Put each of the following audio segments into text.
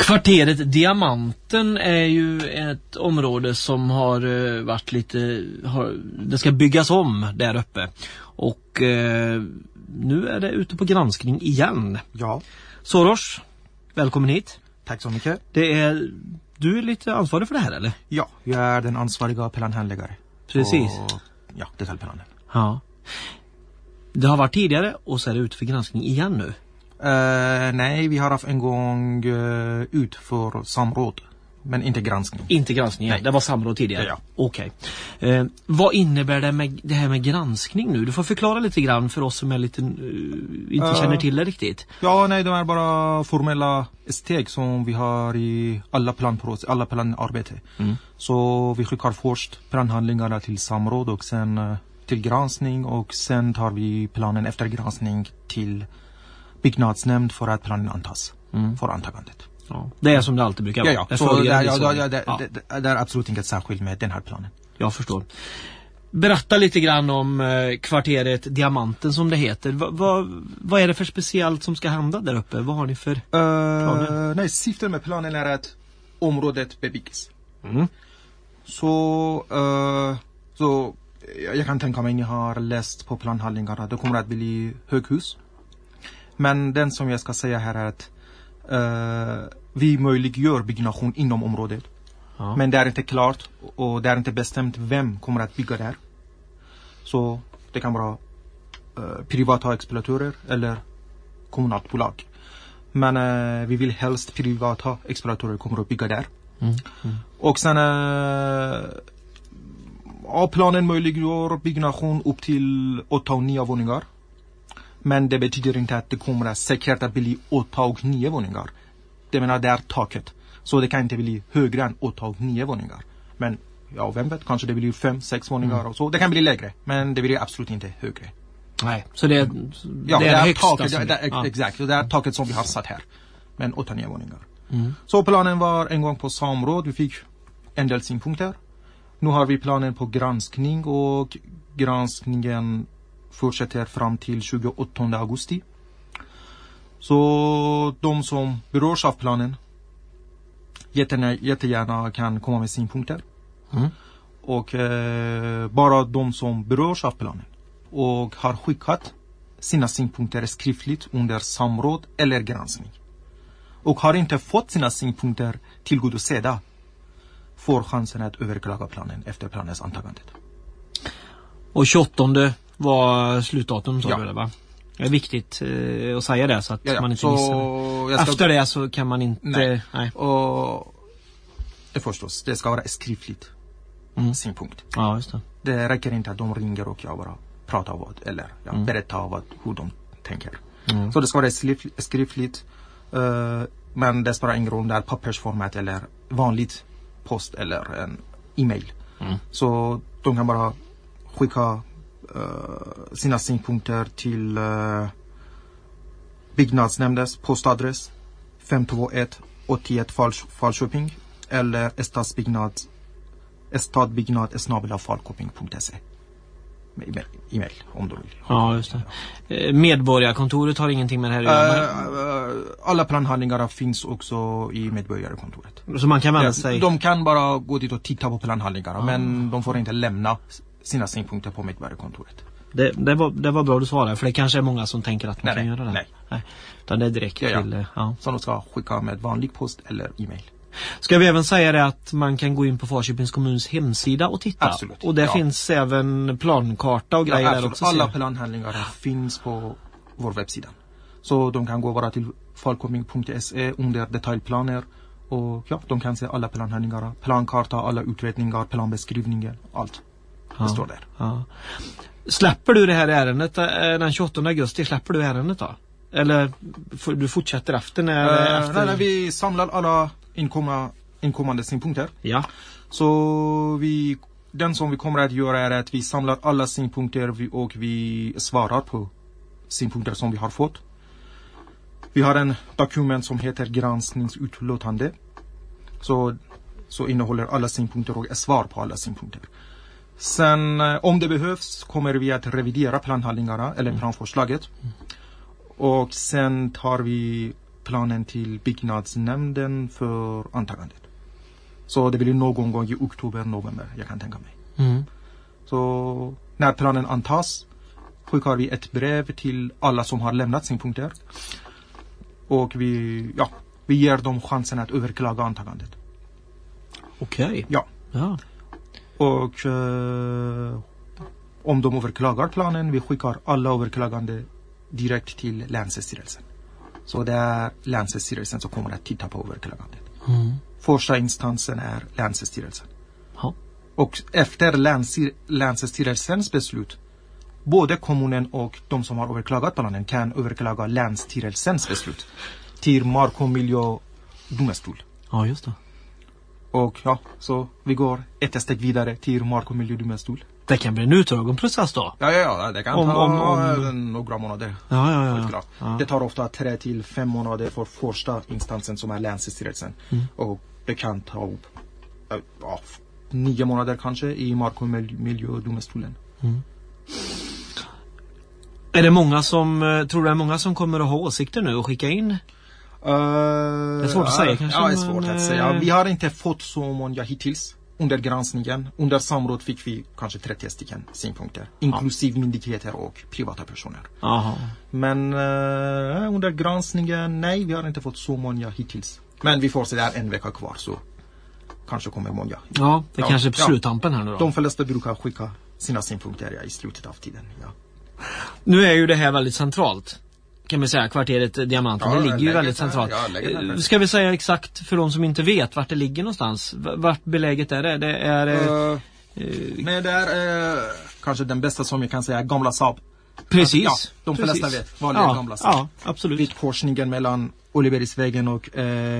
Kvarteret Diamanten är ju ett område som har varit lite... det ska byggas om där uppe. Och nu är det ute på granskning igen. Ja. Soros, välkommen hit. Tack så mycket. Du är lite ansvarig för det här, eller? Ja, jag är den ansvariga planhandläggare. Precis. Ja, detaljplanen. Ja. Det har varit tidigare och så är det ute för granskning igen nu. Nej, vi har haft en gång ut för samråd. Men inte granskning. Inte granskning, nej. Det var samråd tidigare. Ja. Okej. Vad innebär det här med granskning nu? Du får förklara lite grann för oss som är lite inte känner till det riktigt. Ja, nej, de är bara formella steg som vi har i alla planarbete. Så vi skickar först planhandlingarna till samråd och sen till granskning, och sen tar vi planen efter granskning till byggnadsnämnd för att planen antas för antagandet. Ja, det är som det alltid brukar vara. Ja. Så det är absolut inget särskilt med den här planen. Jag förstår. Berätta lite grann om kvarteret Diamanten som det heter. Vad är det för speciellt som ska hända där uppe? Vad har ni för planer? Nej, syftet med planen är att området bebyggs. Så jag kan tänka mig, ni har läst på planhandlingarna, det kommer att bli höghus. Men den som jag ska säga här är att vi möjliggör byggnation inom området. Ja. Men det är inte klart och det är inte bestämt vem kommer att bygga där. Så det kan vara privata exploatörer eller kommunalt bolag. Men vi vill helst privata exploatörer kommer att bygga där. Och sen planen möjliggör byggnation upp till 8 och 9 våningar. Men det betyder inte att det kommer att säkert att bli 8 och 9 våningar. Det menar, det är taket. Så det kan inte bli högre än 8 och 9 våningar. Men ja, vem vet, kanske det blir 5-6 våningar och så. Det kan bli lägre, men det blir absolut inte högre. Nej, så det är högsta taket, exakt, det är taket som vi har satt här. Men 8-9 våningar. Så planen var en gång på samråd. Vi fick en del synpunkter. Nu har vi planen på granskning, och granskningen fortsätter fram till 28 augusti. Så de som berörs av planen jättegärna kan komma med synpunkter. Och bara de som berörs av planen och har skickat sina synpunkter skriftligt under samråd eller granskning och har inte fått sina synpunkter tillgodosedda får chansen att överklaga planen efter planens antagande. Och 28 var slutdatum, sa du det, va? Det är viktigt att säga det så att man inte missar det. Efter det så kan man inte... Nej. Och det förstås, det ska vara skriftligt synpunkt. Ja, just det. Det räcker inte att de ringer och jag bara pratar av eller berättar hur de tänker. Så det ska vara skriftligt, men det spelar ingen roll om det är pappersformat eller vanligt post eller en e-mail. Så de kan bara skicka sina synpunkter till byggnadsnämndens postadress 521 81 Falköping eller stadbyggnad@falköping.se med e-mail om du vill. Ja, just det. Medborgarkontoret har ingenting med det här att göra. Alla planhandlingar finns också i medborgarkontoret. Så man kan vända sig... De kan bara gå dit och titta på planhandlingarna, men de får inte lämna sina synpunkter på medborgarkontoret. Det var bra du svarade, för det kanske är många som tänker att man kan göra det. Nej. Utan det är direkt till... Så de ska skicka med vanlig post eller e-mail. Ska vi även säga det att man kan gå in på Falköpings kommuns hemsida och titta? Absolut. Och där finns även plankarta och grejer där också. Alla planhandlingar finns på vår webbsida. Så de kan gå bara till falköping.se under detaljplaner. Och de kan se alla planhandlingar, plankarta, alla utredningar, planbeskrivningen, allt. Det står där. Ja. Släpper du det här ärendet den 28 augusti? Släpper du ärendet då? Eller du fortsätter efter när... Nej, vi samlar alla inkommande synpunkter. Ja. Så den som vi kommer att göra är att vi samlar alla synpunkter och vi svarar på synpunkter som vi har fått. Vi har en dokument som heter granskningsutlåtande. Så innehåller alla synpunkter och svar på alla synpunkter. Sen om det behövs kommer vi att revidera planhandlingarna eller planförslaget. Och sen tar planen till byggnadsnämnden för antagandet. Så det blir någon gång i oktober, november, jag kan tänka mig. Så när planen antas skickar vi ett brev till alla som har lämnat synpunkter. Och vi ger dem chansen att överklaga antagandet. Okej. Ja. Och om de överklagar planen, vi skickar alla överklagande direkt till länsstyrelsen. Så det är länsstyrelsen som kommer att titta på överklagandet. Första instansen är länsstyrelsen. Och efter länsstyrelsens beslut, både kommunen och de som har överklagat planen kan överklaga länsstyrelsens beslut till mark- och miljödomstol. Ja, just det. Och så vi går ett steg vidare till mark- och miljödomstol. Det kan bli en utdragen process då? Ja, det kan ta några månader. Ja. Det tar ofta 3 till 5 månader för första instansen som är länsstyrelsen. Och det kan ta upp 9 månader kanske i mark- och miljödomstolen. Är det många som, tror du det är många som kommer att ha åsikter nu och skicka in? Det är svårt att säga kanske. Ja, det är svårt att säga. Vi har inte fått så många hittills under granskningen. Under samråd fick vi kanske 30 stycken synpunkter. Inklusive myndigheter och privata personer. Men under granskningen, nej, vi har inte fått så många hittills. Men vi får se där en vecka kvar så kanske kommer många. Ja, det kanske är på sluttampen här nu då. De flesta brukar skicka sina synpunkter i slutet av tiden. Nu är ju det här väldigt centralt. Kan man säga, kvarteret Diamanten, det ligger ju väldigt centralt. Ska vi säga exakt för de som inte vet vart det ligger någonstans? Vart beläget är det? Det är... Nej, det är kanske den bästa som jag kan säga, Gamla Saab. Precis. De flesta vet vad det är Gamla Saab. Ja, absolut. Vid korsningen mellan Oliverisvägen och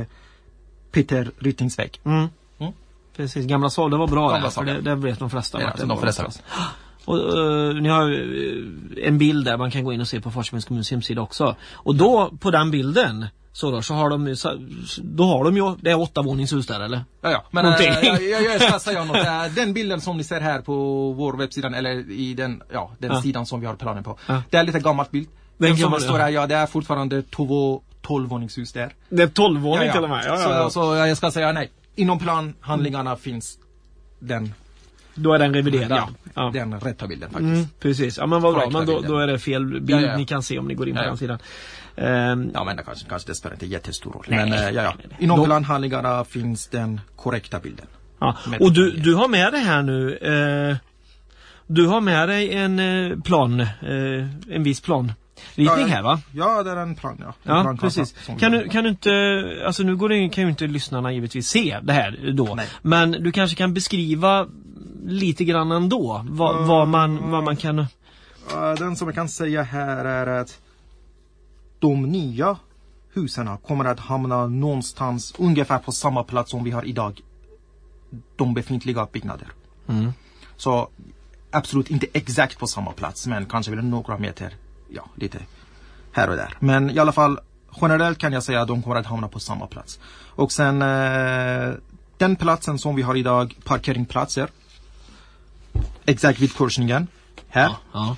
Peter Ryttingsväg. Precis, Gamla Saab, det var bra Gamla där, Saab, för det vet de flesta. Ja, de flesta vet. Och ni har en bild där man kan gå in och se på Falköpings kommuns hemsida också. Och då på den bilden så har de ju det är 8-våningshus där, eller? Ja, men jag ska säga något. Den bilden som ni ser här på vår webbsida eller i den sidan som vi har planen på. Det är lite gammalt bild. Den som står här, det är fortfarande 12-våningshus där. Det är 12-våning till och med. Så jag ska säga nej. Inom planhandlingarna finns den. Då är den reviderad. Ja, den rätta bilden faktiskt. Precis, ja men vad bra. Men då är det fel bild ni kan se om ni går in på den sidan. Ja, men det kanske det spelar inte jättestor roll. Men inom planhandlingarna finns den korrekta bilden. Ja. Och du har med det här nu. Du har med dig en plan, en viss planritning här, va? Ja, det är en plan, Ja, precis. Kan du inte, alltså nu kan ju inte lyssnarna givetvis se det här då. Nej. Men du kanske kan beskriva lite grann ändå vad man kan... Den som jag kan säga här är att de nya husen kommer att hamna någonstans ungefär på samma plats som vi har idag. De befintliga byggnader. Så absolut inte exakt på samma plats, men kanske väl några meter, lite här och där. Men i alla fall, generellt kan jag säga att de kommer att hamna på samma plats. Och sen den platsen som vi har idag, parkeringsplatser, exakt vid korsningen här.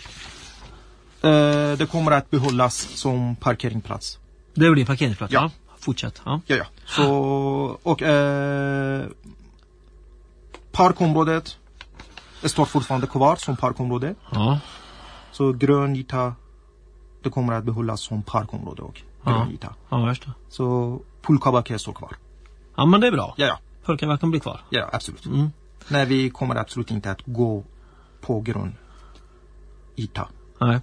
Det kommer att behållas som parkeringsplats. Det blir parkeringsplats, ja. Fortsätt. Ja. Så, och parkområdet står fortfarande kvar som parkområde. Så grön yta, det kommer att behållas som parkområde och grön yta. Ja, just det. Så pulkabake står kvar. Ja, men det är bra. Ja. Pulkabake blir kvar. Ja, absolut. Nej, vi kommer absolut inte att gå på grön yta. Nej.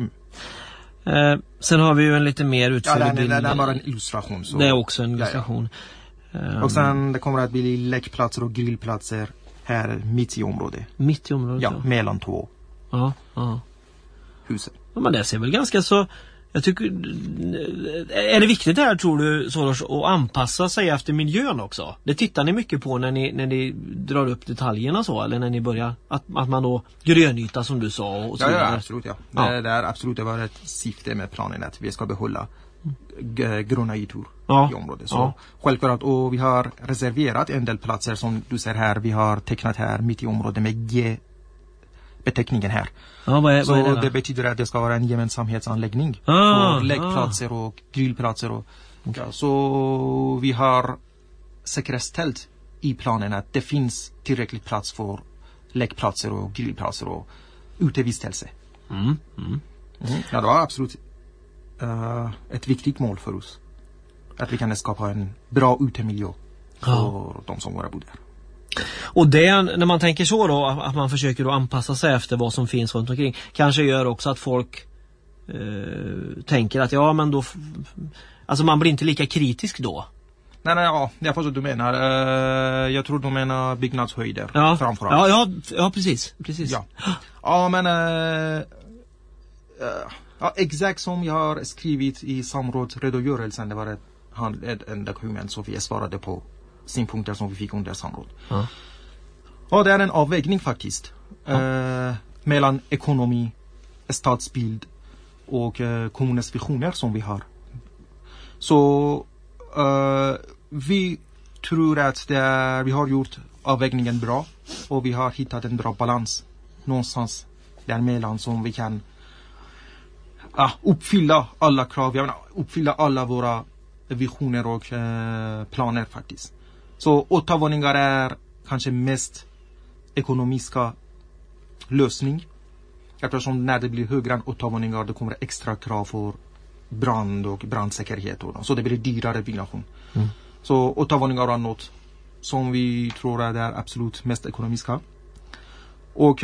Sen har vi ju en lite mer utförlig bild. Det är bara en illustration. Så. Det är också en illustration. Och sen det kommer att bli läggplatser och grillplatser här mitt i området. Mitt i området? Ja, mellan 2 husen. Ja, men det ser väl ganska så... Jag tycker... Är det viktigt här, tror du, Soros, att anpassa sig efter miljön också? Det tittar ni mycket på när ni drar upp detaljerna så, eller när ni börjar att man då grönyta som du sa och så vidare. Absolut, Det är absolut, det var ett syfte med planen att vi ska behålla gröna ytor i området. Så självklart, och vi har reserverat en del platser som du ser här. Vi har tecknat här mitt i området med G-beteckningen här. Vad är det? Så det betyder att det ska vara en gemensamhetsanläggning för läggplatser och grillplatser och Ja, så vi har säkerställt i planen att det finns tillräckligt plats för lekplatser och grillplatser och utevistelse. Ja, det var absolut ett viktigt mål för oss. Att vi kan skapa en bra utemiljö för de som bor där. Och det, när man tänker så då, att man försöker då anpassa sig efter vad som finns runt omkring, kanske gör också att folk tänker att ja, men då alltså man blir inte lika kritisk då. Nej, ja, jag förstår vad du menar. Jag tror du menar byggnadshöjder framförallt. Ja, precis. Ja, men exakt som jag har skrivit i samrådsredogörelsen, det var ett dokument som vi svarade på synpunkter som vi fick under samråd. Och det är en avvägning faktiskt mellan ekonomi, stadsbild och kommunens visioner som vi har. Så vi tror att vi har gjort avvägningen bra och vi har hittat en bra balans någonstans däremellan som vi kan uppfylla alla krav, uppfylla alla våra visioner och planer faktiskt. Så 8 våningar är kanske mest ekonomiska lösning. Eftersom när det blir högre än 8 våningar, det kommer extra krav för brand och brandsäkerhet. Så det blir dyrare byggnation. Så 8 våningar är något som vi tror är det absolut mest ekonomiska. Och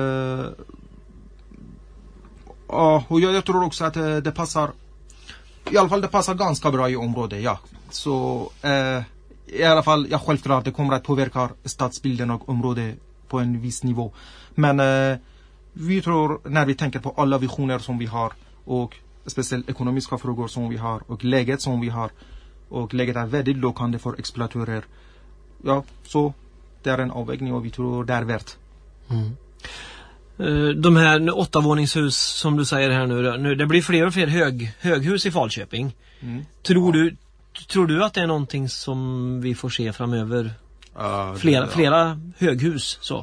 jag tror också att det passar, i alla fall det passar ganska bra i området, ja. Så i alla fall, självklart det kommer att påverka stadsbilden och området på en viss nivå. Men vi tror, när vi tänker på alla visioner som vi har och speciellt ekonomiska frågor som vi har och läget som vi har, och läget är väldigt lockande för exploatörer, ja, så det är en avvägning och vi tror det är värt. De här 8-våningshus som du säger här nu, det blir fler och fler höghus i Falköping. Tror du att det är någonting som vi får se framöver? Flera höghus så?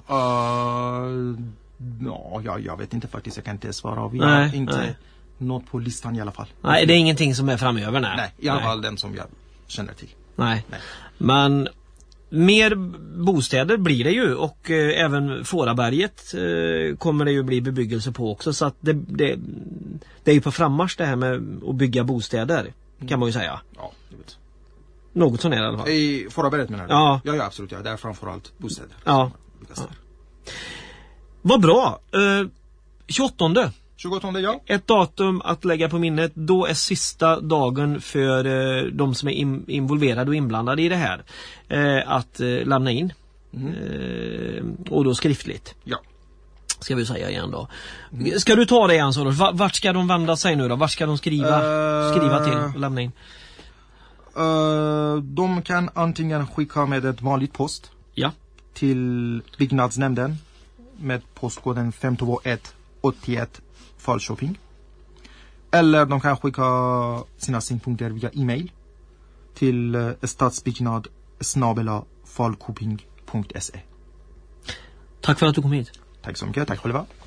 Jag vet inte faktiskt, jag kan inte svara. Vi har inte något på listan i alla fall. Nej, det är ingenting som är framöver. Nej, i alla fall den som jag känner till. Nej. Men mer bostäder blir det ju, och även Fåraberget kommer det ju bli bebyggelse på också, så att det är ju på frammarsch det här med att bygga bostäder, kan man ju säga. Ja, det vet. Något sånt är det i alla fall. I Fåraberget menar du? Ja, absolut, ja. Det är framförallt bostäder. Ja. Vad bra. 28. Ja. Ett datum att lägga på minnet. Då är sista dagen för de som är involverade och inblandade i det här att lämna in. Och då skriftligt. Ja. Ska vi säga igen då. Ska du ta det igen så då? Vart ska de vända sig nu då? Vart ska de skriva till och lämna in? De kan antingen skicka med ett vanligt post till byggnadsnämnden med postkoden 52181 Falköping. Eller de kan skicka sina synpunkter via e-mail till stadsbyggnad@falkoping.se. Tack för att du kom hit. Tack så mycket, tack själva.